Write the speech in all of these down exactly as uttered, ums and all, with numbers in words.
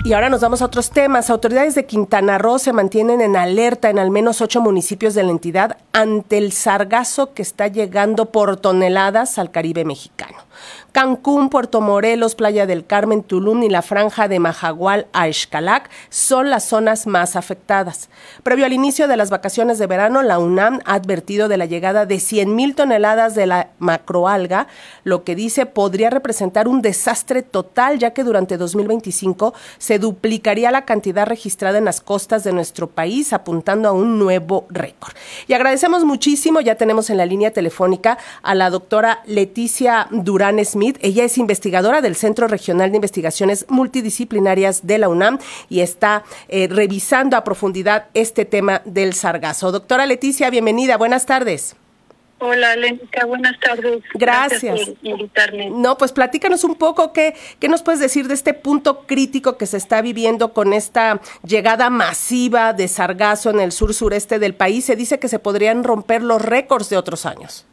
Y ahora nos vamos a otros temas. Autoridades de Quintana Roo se mantienen en alerta en al menos ocho municipios de la entidad ante el sargazo que está llegando por toneladas al Caribe mexicano. Cancún, Puerto Morelos, Playa del Carmen, Tulum y la franja de Majagual a Xcalac son las zonas más afectadas. Previo al inicio de las vacaciones de verano, la UNAM ha advertido de la llegada de cien mil toneladas de la macroalga, lo que dice podría representar un desastre total, ya que durante dos mil veinticinco se duplicaría la cantidad registrada en las costas de nuestro país, apuntando a un nuevo récord. Y agradecemos muchísimo, ya tenemos en la línea telefónica a la doctora Leticia Durán Smith. Ella es investigadora del Centro Regional de Investigaciones Multidisciplinarias de la UNAM y está eh, revisando a profundidad este tema del sargazo. Doctora Leticia, bienvenida, buenas tardes. Hola, Lénica, buenas tardes. Gracias. Gracias por invitarme. No, pues platícanos un poco, ¿qué, qué nos puedes decir de este punto crítico que se está viviendo con esta llegada masiva de sargazo en el sur-sureste del país? Se dice que se podrían romper los récords de otros años.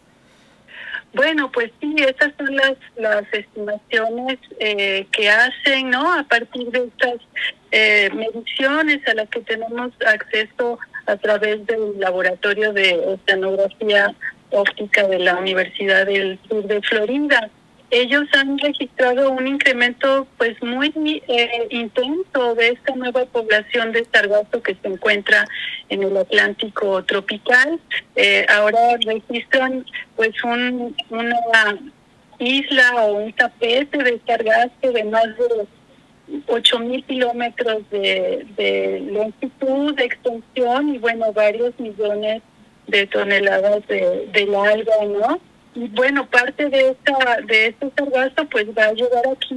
Bueno, pues sí, esas son las, las estimaciones eh, que hacen, ¿no? A partir de estas eh, mediciones a las que tenemos acceso a través del Laboratorio de Oceanografía Óptica de la Universidad del Sur de Florida. Ellos han registrado un incremento pues muy eh, intenso de esta nueva población de sargazo que se encuentra en el Atlántico tropical. Eh, ahora registran pues un, una isla o un tapete de sargazo de más de ocho mil kilómetros de, de longitud, de extensión y bueno, varios millones de toneladas de, de alga, ¿no? Y bueno, parte de esta de este sargazo pues va a llegar aquí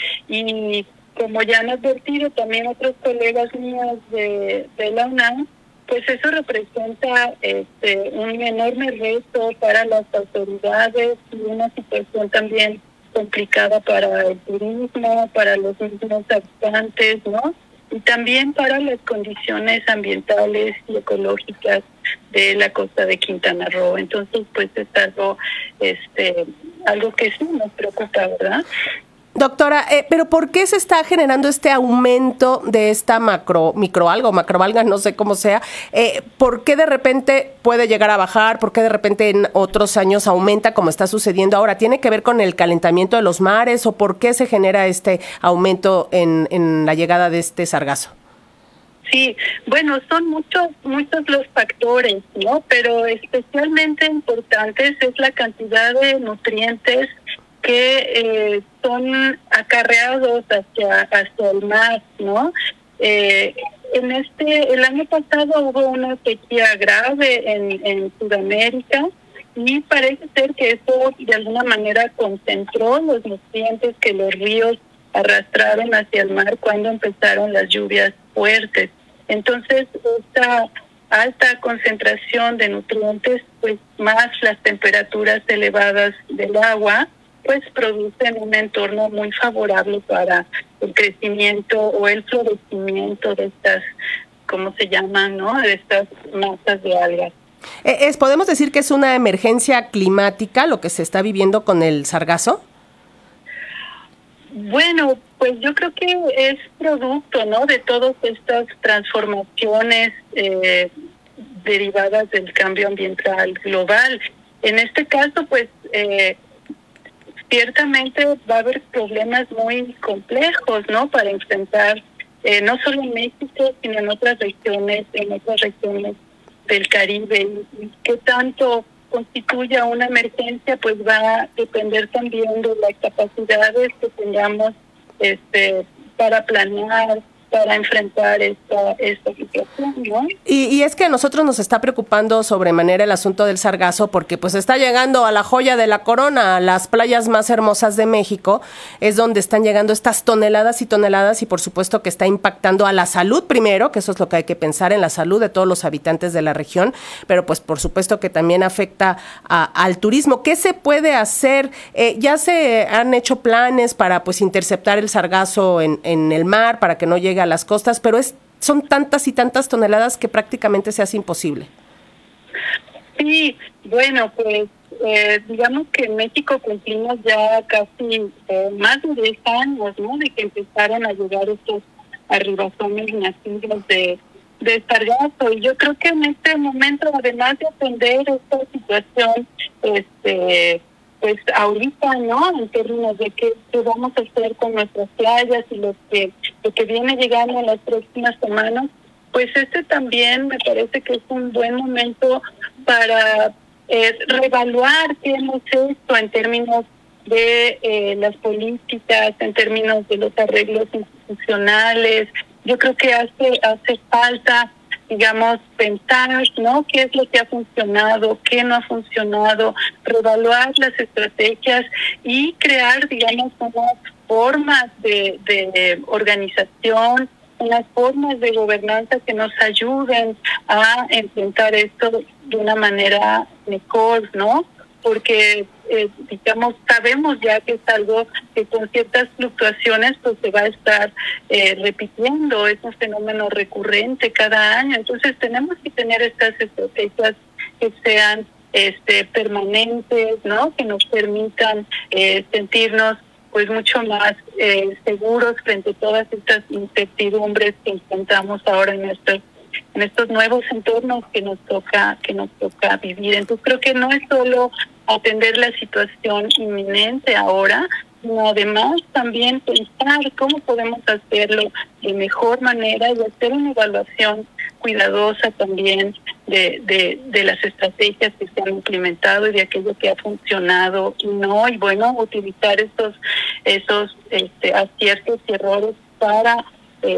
y como ya han advertido también otros colegas míos de, de la UNAM, pues eso representa este un enorme reto para las autoridades y una situación también complicada para el turismo, para los mismos habitantes, ¿no? Y también para las condiciones ambientales y ecológicas de la costa de Quintana Roo. Entonces, pues es algo, este, algo que sí nos preocupa, ¿verdad? Doctora, eh, pero ¿por qué se está generando este aumento de esta macro, microalga o macroalga, no sé cómo sea? Eh, ¿Por qué de repente puede llegar a bajar? ¿Por qué de repente en otros años aumenta como está sucediendo ahora? ¿Tiene que ver con el calentamiento de los mares o por qué se genera este aumento en, en la llegada de este sargazo? Sí, bueno, son muchos, muchos los factores, ¿no? Pero especialmente importantes es la cantidad de nutrientes que eh, son acarreados hacia hacia el mar, ¿no? Eh, en este el año pasado hubo una sequía grave en, en Sudamérica y parece ser que eso de alguna manera concentró los nutrientes que los ríos arrastraron hacia el mar cuando empezaron las lluvias fuertes. Entonces, esta alta concentración de nutrientes, pues más las temperaturas elevadas del agua, pues producen un entorno muy favorable para el crecimiento o el florecimiento de estas, ¿cómo se llaman, no? De estas masas de algas. Es, ¿Podemos decir que es una emergencia climática lo que se está viviendo con el sargazo? Bueno, pues yo creo que es producto, ¿no? De todas estas transformaciones eh, derivadas del cambio ambiental global. En este caso, pues, eh, ciertamente va a haber problemas muy complejos, ¿no? Para enfrentar, eh, no solo en México, sino en otras regiones, en otras regiones del Caribe. Y qué tanto constituya una emergencia, pues va a depender también de las capacidades que tengamos este, para planear, para enfrentar esta, esta situación, ¿no? Y, y es que a nosotros nos está preocupando sobremanera el asunto del sargazo porque pues está llegando a la joya de la corona, a las playas más hermosas de México, es donde están llegando estas toneladas y toneladas y por supuesto que está impactando a la salud primero, que eso es lo que hay que pensar en la salud de todos los habitantes de la región, pero pues por supuesto que también afecta a, al turismo. ¿Qué se puede hacer? Eh, ya se han hecho planes para pues interceptar el sargazo en, en el mar para que no llegue a las costas, pero es son tantas y tantas toneladas que prácticamente se hace imposible. Sí, bueno, pues eh, digamos que en México cumplimos ya casi eh, más de diez años, ¿no? De que empezaron a llegar estos arribazones nacidos de, de sargazo. Y yo creo que en este momento, además de atender esta situación, este pues ahorita, ¿no? En términos de qué, qué vamos a hacer con nuestras playas y lo que, lo que viene llegando en las próximas semanas, pues este también me parece que es un buen momento para eh, reevaluar qué hemos hecho en términos de eh, las políticas, en términos de los arreglos institucionales. Yo creo que hace hace falta, digamos, pensar, ¿no? ¿Qué es lo que ha funcionado? ¿Qué no ha funcionado? Reevaluar las estrategias y crear, digamos, unas formas de, de organización, unas formas de gobernanza que nos ayuden a enfrentar esto de una manera mejor, ¿no? Porque, eh, digamos, sabemos ya que es algo que con ciertas fluctuaciones pues se va a estar eh, repitiendo, es un fenómeno recurrente cada año. Entonces tenemos que tener estas estrategias que sean este permanentes, ¿no? Que nos permitan eh, sentirnos pues mucho más eh, seguros frente a todas estas incertidumbres que enfrentamos ahora en estos en estos nuevos entornos que nos toca que nos toca vivir. Entonces creo que no es solo atender la situación inminente ahora, sino además también pensar cómo podemos hacerlo de mejor manera y hacer una evaluación cuidadosa también de, de, de las estrategias que se han implementado y de aquello que ha funcionado y no, y bueno, utilizar esos esos este, aciertos y errores para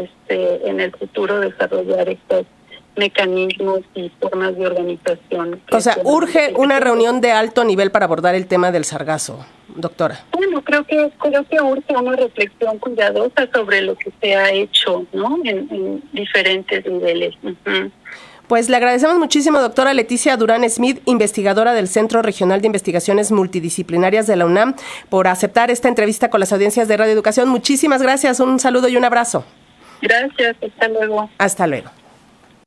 este en el futuro desarrollar estos mecanismos y formas de organización. O sea, urge una reunión de alto nivel para abordar el tema del sargazo, doctora. Bueno, creo que creo que urge una reflexión cuidadosa sobre lo que se ha hecho, ¿no? En, en diferentes niveles. Uh-huh. Pues le agradecemos muchísimo, doctora Leticia Durán Smith, investigadora del Centro Regional de Investigaciones Multidisciplinarias de la UNAM, por aceptar esta entrevista con las audiencias de Radio Educación. Muchísimas gracias, un saludo y un abrazo. Gracias, hasta luego. Hasta luego.